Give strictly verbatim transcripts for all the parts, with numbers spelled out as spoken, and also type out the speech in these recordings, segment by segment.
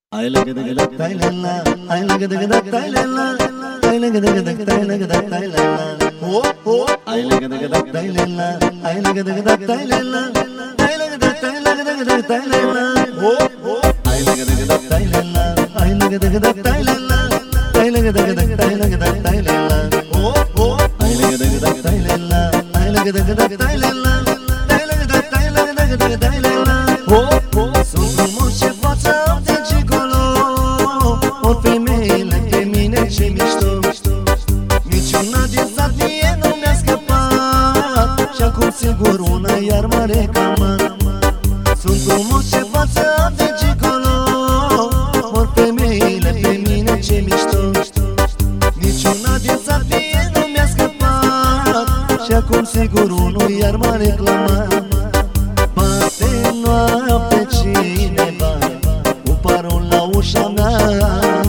I like the good Thailand, I like the good Thailand, I like the good Thailand. Oh, oh, I like the good Thailand, I like the good Thailand, I like the Thailand, Thailand. Oh, oh, I like the good Thailand, I like the good Thailand, I like the good Thailand. Oh, oh, I like the good Thailand, I like the good Thailand, I like the Thailand, Thailand. Oh, oh, sunt frumos ce față de gigolo, o femeile pe mine ce mișto. Niciuna din sat mie nu mi-a scăpat, și acum sigur una iar m-a recamat. Sunt frumos ce față de gigolo, o femeile pe mine ce mișto. Niciuna din sat mie nu mi-a scăpat, și acum sigur unul iar m-a reclamat. Bate noapte cineva cu parul la ușa mea,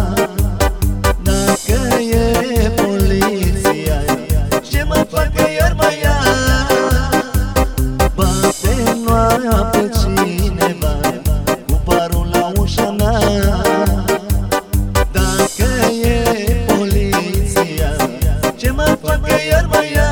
dacă e poliția, ce mă facă iar mă ia. Bate noapte cineva cu parul la ușa mea, dacă e poliția, ce mă facă iar mă ia.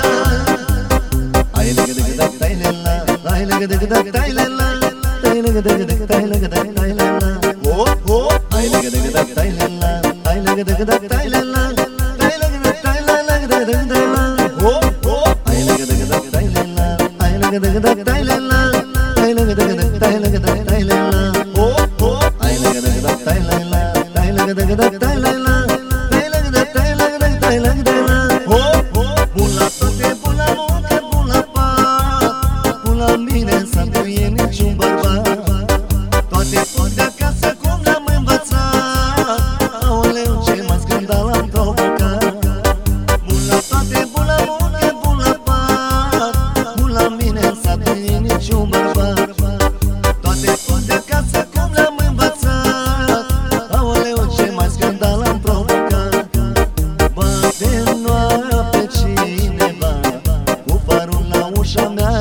Ai legă de gâdac Thailela, ai legă de gâdac Thailela, ai legă de gâdac Thailela. Oh, oh, ai legă de gâdac Thailela, ai legă de gâdac Thailela, ai legă de Thailela. Oh, oh, ai legă de gâdac Thailela, ai legă de gâdac Thailela, ai legă de gâdac Thailela. Oh, oh, ai legă de gâdac Thailela, ai legă de gâdac Thailela, ai legă de Thailela. Oh, oh, bun la toate, bun la muncă, bun la pat, bun la mine în sat nu e niciun bărbat. Toate pot de acasă cum le-am învățat, aoleu ce mă scandal am provocat. Bun la toate, bun la muncă, bun la pat, bun la mine în sat nu e niciun bărbat. Toate pot de acasă cum le-am învățat, aoleu ce mă scandal am provocat. Bate noapte cineva cu farul la ușa mea,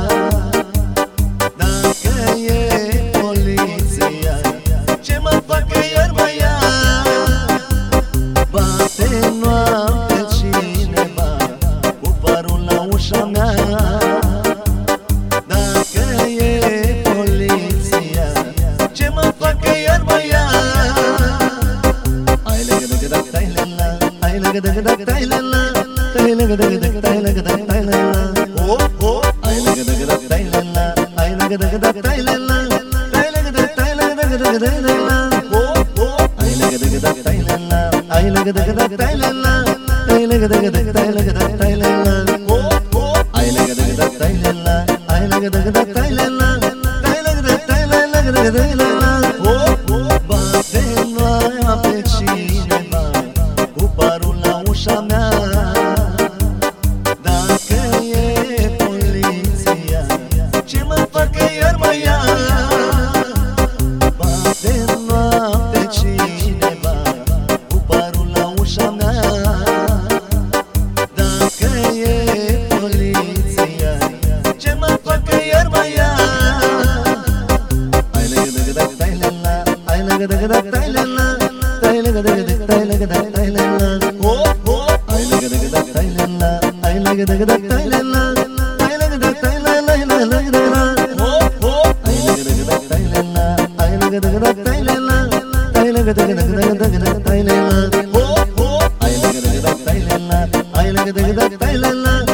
dacă e poliția, ce mă facă iar mă ia. Bate noapte cineva cu farul la ușa mea, dacă e poliția, ce mă facă iar mă ia. Ai legă de gâdac Thailela, ai legă de gâdac Thailela, ai legă de gâdac Thailela. Oh, oh, ai legă de gâdac Thailela, ai legă de gâdac Thailela, ai legă de Thailela. Oh, oh, ai legă de gâdac Thailela, ai legă de gâdac Thailela, ai legă de gâdac Thailela. Oh, oh, ai legă de gâdac Thailela, ai legă de gâdac Thailela, ai legă de Thailela. Oh, oh, bate noapte cineva cu parul la ușa mea, dacă e poliția, ce mă facă iar mă ia. Bate noapte cineva cu parul la ușa mea, dacă e poliția, ce mă facă iar mă ia. Ai legă de gâdac Thailela, ai legă de gâdac Thailela, ai legă de gâdac Thailela. Oh, oh, ai legă de gâdac Thailela, ai legă de gâdac Thailela, ai legă de Thailela. Oh, oh, ai legă de gâdac Thailela, ai legă de gâdac Thailela, ai legă de gâdac Thailela. Oh, oh, ai legă de gâdac Thailela, ai legă de gâdac Thailela,